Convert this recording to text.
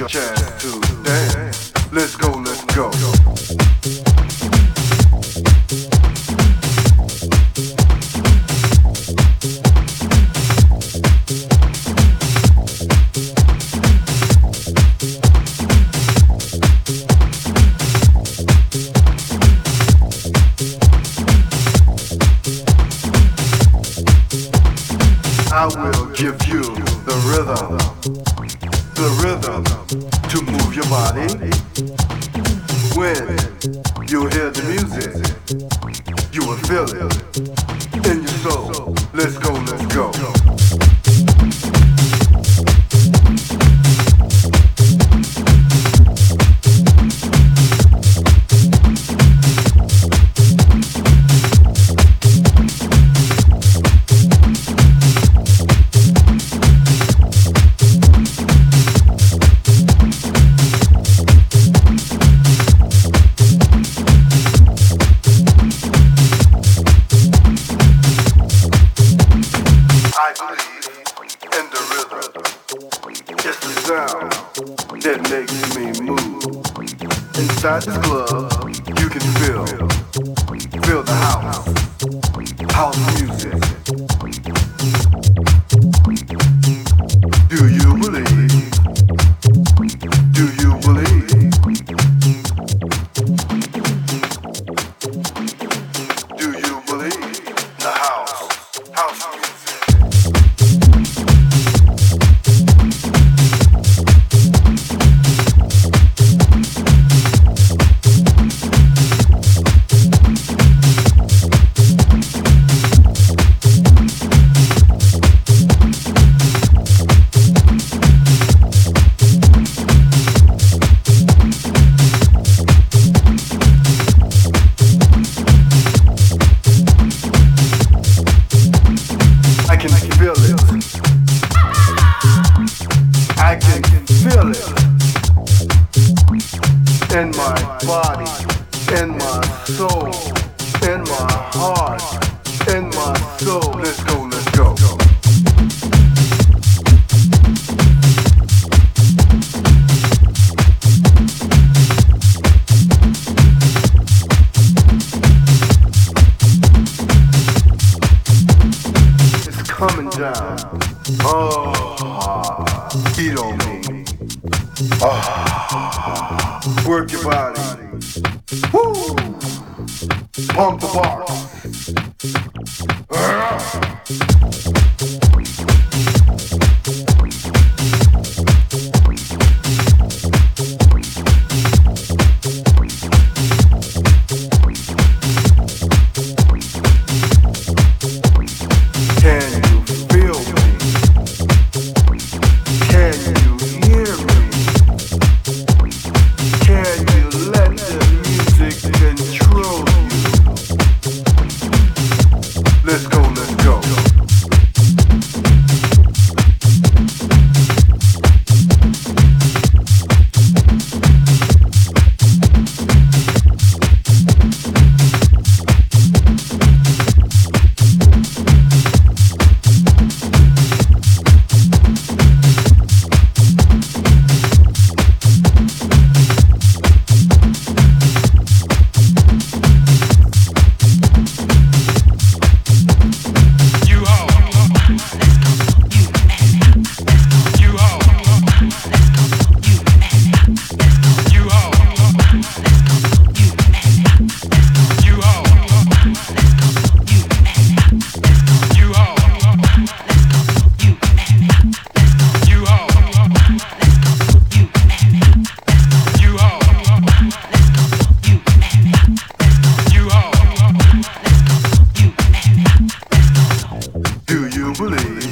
to dance. Let's go, let's go. I will give you the rhythm to move your body. When you hear the music, you will feel it in your soul. Let's go, let's go. That makes me move. Inside this club, you can feel the house music. Do you believe? Do you believe? Do you believe the house music? I can feel it in my body, in my soul, in my heart, in my soul. Let's go, let's go. It's coming down. Beat on me. Work your body. Woo! Pump the bar. Do you believe?